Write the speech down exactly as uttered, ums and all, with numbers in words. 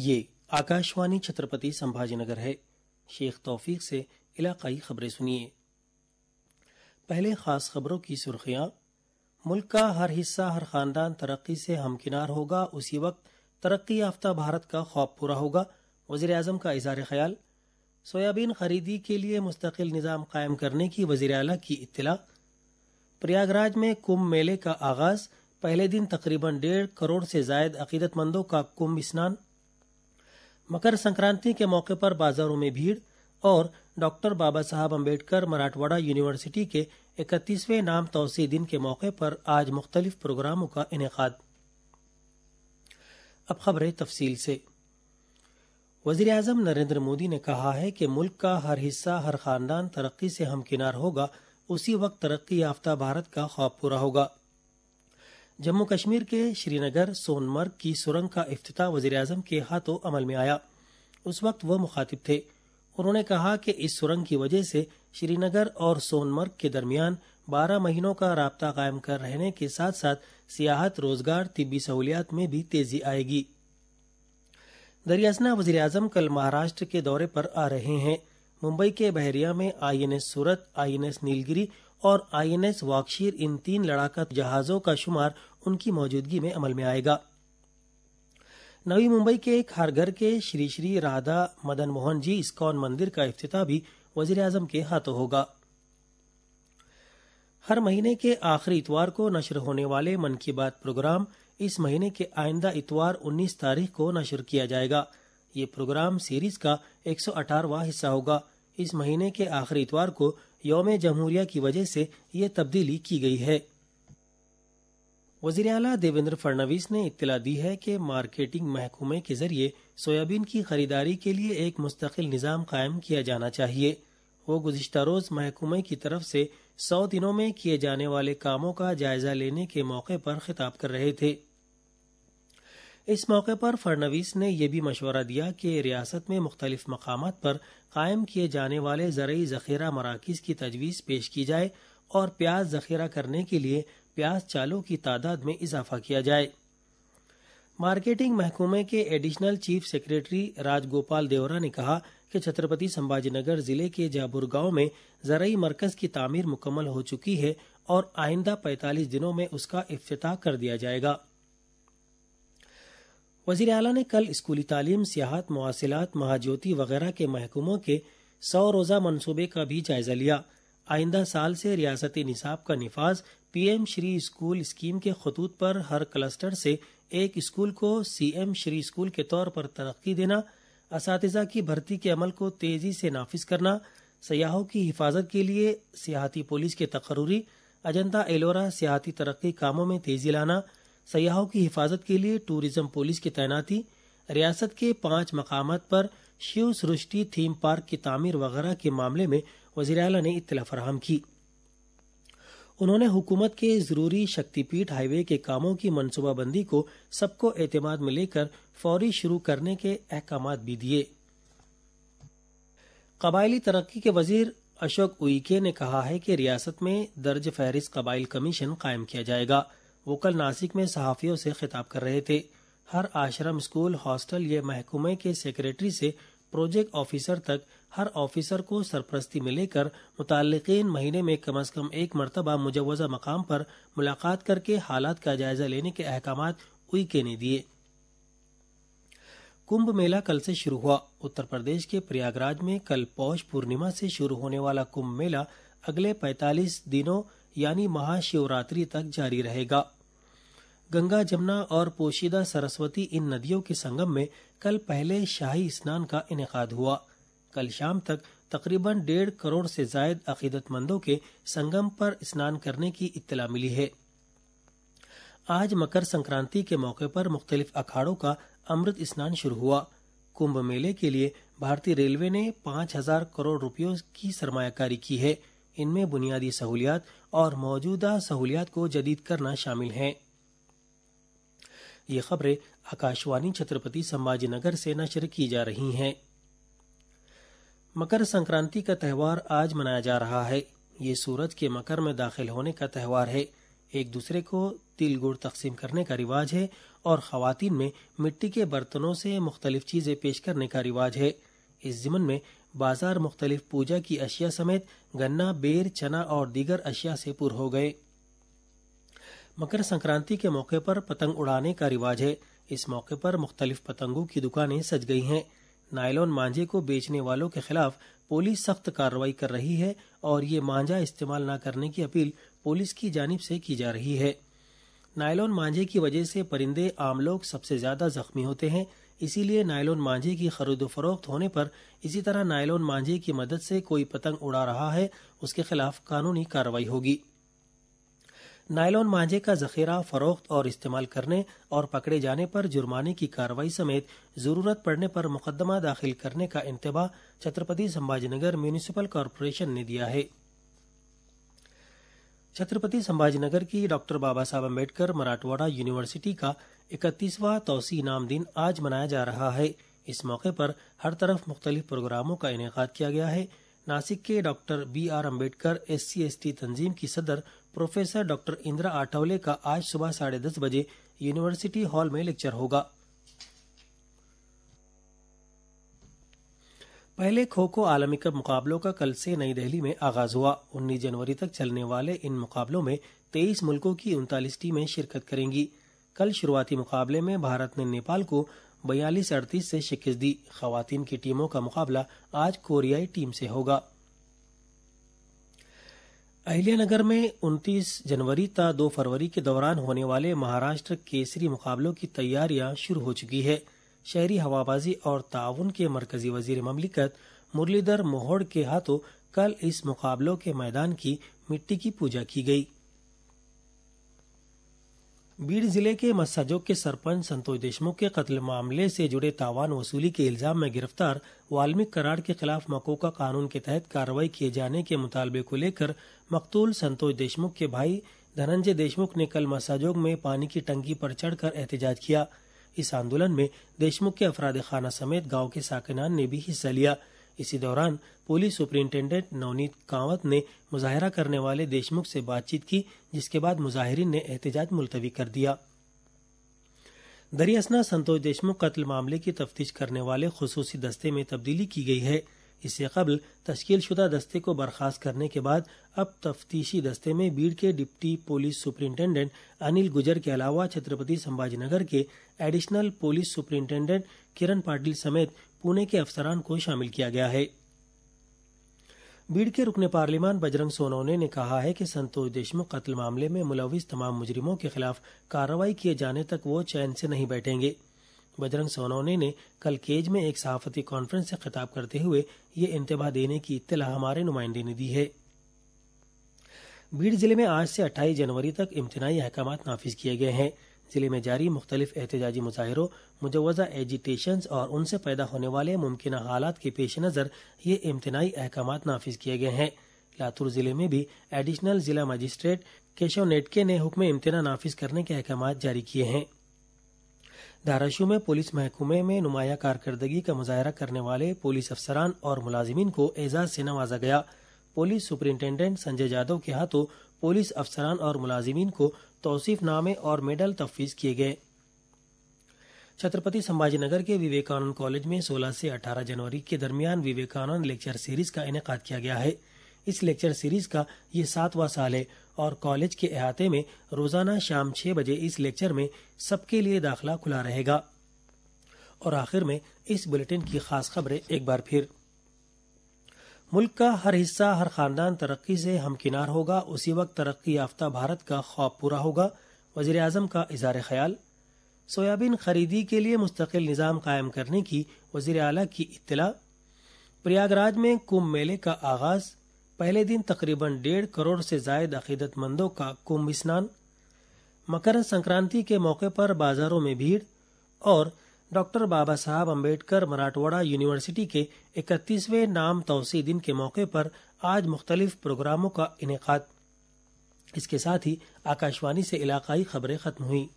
یہ آکاشوانی چھترپتی سمبھاجی نگر ہے۔ شیخ توفیق سے علاقائی خبریں سنیے۔ پہلے خاص خبروں کی سرخیاں۔ ملک کا ہر حصہ ہر خاندان ترقی سے ہمکنار ہوگا، اسی وقت ترقی یافتہ بھارت کا خواب پورا ہوگا، وزیر اعظم کا اظہار خیال۔ سویابین خریدی کے لیے مستقل نظام قائم کرنے کی وزیر اعلیٰ کی اطلاع۔ پریاگراج میں کمبھ میلے کا آغاز، پہلے دن تقریباً ڈیڑھ کروڑ سے زائد عقیدت مندوں کا کمبھ اسنان۔ مکر سنکرانتی کے موقع پر بازاروں میں بھیڑ، اور ڈاکٹر بابا صاحب امبیڈکر مراٹھواڑہ یونیورسٹی کے اکتیسویں نام توسیع دن کے موقع پر آج مختلف پروگراموں کا انعقاد۔ اب خبریں تفصیل سے۔ وزیر اعظم نریندر مودی نے کہا ہے کہ ملک کا ہر حصہ ہر خاندان ترقی سے ہمکنار ہوگا، اسی وقت ترقی یافتہ بھارت کا خواب پورا ہوگا۔ جموں کشمیر کے شری نگر سون مرگ کی سرنگ کا افتتاح وزیر اعظم کے ہاتھوں عمل میں آیا۔ اس وقت وہ مخاطب تھے۔ انہوں نے کہا کہ اس سرنگ کی وجہ سے شری نگر اور سون مرگ کے درمیان بارہ مہینوں کا رابطہ قائم کر رہنے کے ساتھ ساتھ سیاحت، روزگار، طبی سہولیات میں بھی تیزی آئے گی۔ دریاسنا وزیر اعظم کل مہاراشٹر کے دورے پر آ رہے ہیں۔ ممبئی کے بحریہ میں آئی این ایس سورت، آئی این ایس نیلگری اور آئی این ایس واکشیر، ان تین لڑاکا جہازوں کا شمار ان کی موجودگی میں عمل میں آئے گا۔ نوی ممبئی کے ایک ہر گھر کے شری شری رادھا مدن موہن جی اسکان مندر کا افتتاح بھی وزیر اعظم کے ہاتھوں ہوگا۔ ہر مہینے کے آخری اتوار کو نشر ہونے والے من کی بات پروگرام اس مہینے کے آئندہ اتوار انیس تاریخ کو نشر کیا جائے گا۔ یہ پروگرام سیریز کا ایک سو اٹھارہواں حصہ ہوگا۔ اس مہینے کے آخری اتوار کو یوم جمہوریہ کی وجہ سے یہ تبدیلی کی گئی ہے۔ وزیر اعلیٰ دیویندر فڈنویس نے اطلاع دی ہے کہ مارکیٹنگ محکمے کے ذریعے سویابین کی خریداری کے لیے ایک مستقل نظام قائم کیا جانا چاہیے۔ وہ گزشتہ روز محکمے کی طرف سے سو دنوں میں کیے جانے والے کاموں کا جائزہ لینے کے موقع پر خطاب کر رہے تھے۔ اس موقع پر فڈنویس نے یہ بھی مشورہ دیا کہ ریاست میں مختلف مقامات پر قائم کیے جانے والے زرعی ذخیرہ مراکز کی تجویز پیش کی جائے اور پیاز ذخیرہ کرنے کے لیے پیاز چالوں کی تعداد میں اضافہ کیا جائے۔ مارکیٹنگ محکمے کے additional chief secretary Raj Gopal Deora نے کہا کہ چھترپتی سمبھاجی نگر ضلع کے جابور گاؤں میں زرعی مرکز کی تعمیر مکمل ہو چکی ہے اور آئندہ پینتالیس دنوں میں اس کا افتتاح کر دیا جائے گا۔ وزیر اعلیٰ نے کل اسکولی تعلیم، سیاحت، مواصلات، مہاجیوتی وغیرہ کے محکموں کے سو روزہ منصوبے کا بھی جائزہ لیا۔ آئندہ سال سے ریاستی نصاب کا نفاذ، P M Shri school scheme کے خطوط پر ہر کلسٹر سے ایک اسکول کو سی ایم شری اسکول کے طور پر ترقی دینا، اساتذہ کی بھرتی کے عمل کو تیزی سے نافذ کرنا، سیاحوں کی حفاظت کے لیے سیاحتی پولیس کے تقرری، اجنتا ایلورا سیاحتی ترقی کاموں میں تیزی لانا، سیاحوں کی حفاظت کے لیے ٹورزم پولیس کی تعیناتی، ریاست کے پانچ مقامات پر شیو سرشٹی تھیم پارک کی تعمیر وغیرہ کے معاملے میں وزیر اعلیٰ نے اطلاع فراہم کی۔ انہوں نے حکومت کے ضروری شکتی پیٹھ ہائی وے کے کاموں کی منصوبہ بندی کو سب کو اعتماد میں لے کر فوری شروع کرنے کے احکامات بھی دیے۔ قبائلی ترقی کے وزیر اشوک اوئیکے نے کہا ہے کہ ریاست میں درج فہرست قبائل کمیشن قائم کیا جائے گا۔ وہ کل ناسک میں صحافیوں سے خطاب کر رہے تھے۔ ہر آشرم، اسکول، ہاسٹل یا محکمے کے سیکریٹری سے پروجیکٹ آفیسر تک ہر آفیسر کو سرپرستی میں لے کر متعلقین مہینے میں کم از کم ایک مرتبہ مجوزہ مقام پر ملاقات کر کے حالات کا جائزہ لینے کے احکامات اوئیکے نے دیے۔ کمبھ میلہ کل سے شروع ہوا۔ اتر پردیش کے پریاگراج میں کل پوش پورنیما سے شروع ہونے والا کمبھ میلہ اگلے پینتالیس دنوں یعنی مہا شیوراتری تک جاری رہے گا۔ گنگا، جمنا اور پوشیدہ سرسوتی ان ندیوں کے سنگم میں کل پہلے شاہی اسنان کا انعقاد ہوا۔ کل شام تک تقریباً ڈیڑھ کروڑ سے زائد عقیدت مندوں کے سنگم پر اسنان کرنے کی اطلاع ملی ہے۔ آج مکر سنکرانتی کے موقع پر مختلف اکھاڑوں کا امرت اسنان شروع ہوا۔ کمبھ میلے کے لیے بھارتی ریلوے نے پانچ ہزار کروڑ روپیوں کی سرمایہ کاری کی ہے۔ ان میں بنیادی سہولیات اور موجودہ سہولیات کو جدید کرنا شامل ہیں۔ یہ خبریں آکاشوانی چھترپتی سمبھاجی نگر سے نشر کی جا رہی ہیں۔ مکر سنکرانتی کا تہوار آج منایا جا رہا ہے۔ یہ سورج کے مکر میں داخل ہونے کا تہوار ہے۔ ایک دوسرے کو تل گڑ تقسیم کرنے کا رواج ہے اور خواتین میں مٹی کے برتنوں سے مختلف چیزیں پیش کرنے کا رواج ہے۔ اس ضمن میں بازار مختلف پوجا کی اشیاء سمیت گنا، بیر، چنا اور دیگر اشیاء سے پر ہو گئے۔ مکر سنکرانتی کے موقع پر پتنگ اڑانے کا رواج ہے۔ اس موقع پر مختلف پتنگوں کی دکانیں سج گئی ہیں۔ نائلون مانجھے کو بیچنے والوں کے خلاف پولیس سخت کارروائی کر رہی ہے اور یہ مانجھا استعمال نہ کرنے کی اپیل پولیس کی جانب سے کی جا رہی ہے۔ نائلون مانجھے کی وجہ سے پرندے عام لوگ سب سے زیادہ زخمی ہوتے ہیں، اسی لیے نائلون مانجھے کی خرید و فروخت ہونے پر اسی طرح نائلون مانجھے کی مدد سے کوئی پتنگ اڑا رہا ہے اس کے خلاف قانونی کارروائی ہوگی۔ نائلون مانجھے کا ذخیرہ، فروخت اور استعمال کرنے اور پکڑے جانے پر جرمانے کی کارروائی سمیت ضرورت پڑنے پر مقدمہ داخل کرنے کا انتباہ چھترپتی سمبھاجی نگر میونسپل کارپوریشن نے دیا ہے۔ چھترپتی سمبھاجی نگر کی ڈاکٹر بابا صاحب امبیڈکر مراٹھواڑہ یونیورسٹی کا اکتیسواں توسیع انعام دن آج منایا جا رہا ہے۔ اس موقع پر ہر طرف مختلف پروگراموں کا انعقاد کیا گیا ہے۔ ناسک کے doctor B R Ambedkar S C S T تنظیم کی صدر پروفیسر ڈاکٹر اندرا آٹھولے کا آج صبح ساڑھے دس بجے یونیورسٹی ہال میں لیکچر ہوگا۔ پہلے کھوکھو عالمی کپ مقابلوں کا کل سے نئی دہلی میں آغاز ہوا۔ انیس جنوری تک چلنے والے ان مقابلوں میں تیئیس ملکوں کی انتالیس ٹیمیں شرکت کریں گی۔ کل شروعاتی مقابلے میں بھارت نے نیپال کو بیالیس اڑتیس سے شکست دی۔ خواتین کی ٹیموں کا مقابلہ آج کوریائی ٹیم سے ہوگا۔ اہلیہ نگر میں انتیس جنوری تا دو فروری کے دوران ہونے والے مہاراشٹر کیسری مقابلوں کی تیاریاں شروع ہو چکی ہے۔ شہری ہوابازی اور تعاون کے مرکزی وزیر مملکت مرلی دھر موہوڈ کے ہاتھوں کل اس مقابلوں کے میدان کی مٹی کی پوجا کی گئی۔ بیڑ ضلع کے مساجوگ کے سرپنچ سنتوش دیشمکھ کے قتل معاملے سے جڑے تاوان وصولی کے الزام میں گرفتار والمک کراڑ کے خلاف مکوکا قانون کے تحت کارروائی کیے جانے کے مطالبے کو لے کر مقتول سنتوش دیشمکھ کے بھائی دھننجے دیشمکھ نے کل مساجوگ میں پانی کی ٹنکی پر چڑھ کر احتجاج کیا۔ اس آندولن میں دیشمکھ کے افراد خانہ سمیت گاؤں کے ساکنان نے بھی حصہ لیا۔ اسی دوران پولیس سپرنٹینڈنٹ نونیت کاوت نے مظاہرہ کرنے والے دیشمکھ سے بات چیت کی، جس کے بعد مظاہرین نے احتجاج ملتوی کر دیا۔ دریاسنا سنتوش دیشمکھ قتل معاملے کی تفتیش کرنے والے خصوصی دستے میں تبدیلی کی گئی ہے۔ اس سے قبل تشکیل شدہ دستے کو برخاست کرنے کے بعد اب تفتیشی دستے میں بیڑ کے deputy police superintendent Anil Gujar کے علاوہ چھترپتی سمبھاجی نگر کے ایڈیشنل پولیس سپرنٹینڈنٹ کرن پاٹل سمیت پونے کے افسران کو شامل کیا گیا ہے۔ بیڑ کے رکن پارلیمان بجرنگ سونونے نے کہا ہے کہ سنتوش دیشمکھ قتل معاملے میں ملوث تمام مجرموں کے خلاف کارروائی کیے جانے تک وہ چین سے نہیں بیٹھیں گے۔ بجرنگ سونونے نے کل کیج میں ایک صحافتی کانفرنس سے خطاب کرتے ہوئے یہ انتباہ دینے کی اطلاع ہمارے نمائندے نے دی ہے۔ بیڑ ضلع میں آج سے اٹھائیس جنوری تک امتناعی احکامات نافذ کیے گئے ہیں۔ ضلع میں جاری مختلف احتجاجی مظاہروں، مجوزہ ایجیٹیشنز اور ان سے پیدا ہونے والے ممکنہ حالات کے پیش نظر یہ امتناعی احکامات نافذ کیے گئے ہیں۔ لاتور ضلع میں بھی ایڈیشنل ضلع مجسٹریٹ کیشو نیٹکے نے حکم امتناع نافذ کرنے کے احکامات جاری کیے ہیں۔ دھاراشو میں پولیس محکمے میں نمایاں کارکردگی کا مظاہرہ کرنے والے پولیس افسران اور ملازمین کو اعزاز سے نوازا گیا۔ پولیس سپرنٹینڈنٹ سنجے جادو کے ہاتھوں پولیس افسران اور ملازمین کو توصیف نامے اور میڈل تفویض کیے گئے۔ چھترپتی سمبھاجی نگر کے وویکانند کالج میں سولہ سے اٹھارہ جنوری کے درمیان وویکانند لیکچر سیریز کا انعقاد کیا گیا ہے۔ اس لیکچر سیریز کا یہ ساتواں سال ہے اور کالج کے احاطے میں روزانہ شام چھ بجے اس لیکچر میں سب کے لیے داخلہ کھلا رہے گا۔ اور آخر میں اس بلیٹن کی خاص خبریں ایک بار پھر۔ ملک کا ہر حصہ، ہر خاندان ترقی سے ہمکنار ہوگا، اسی وقت ترقی یافتہ بھارت کا خواب پورا ہوگا، وزیر اعظم کا اظہار خیال۔ سویابین خریدی کے لیے مستقل نظام قائم کرنے کی وزیر اعلیٰ کی اطلاع۔ پریاگراج میں کمبھ میلے کا آغاز، پہلے دن تقریباً ڈیڑھ کروڑ سے زائد عقیدت مندوں کا کمبھ اسنان۔ مکر سنکرانتی کے موقع پر بازاروں میں بھیڑ، اور ڈاکٹر بابا صاحب امبیڈکر مراٹھواڑہ یونیورسٹی کے اکتیسویں نام توسیع دن کے موقع پر آج مختلف پروگراموں کا انعقاد۔ اس کے ساتھ ہی آکاشوانی سے علاقائی خبریں ختم ہوئیں۔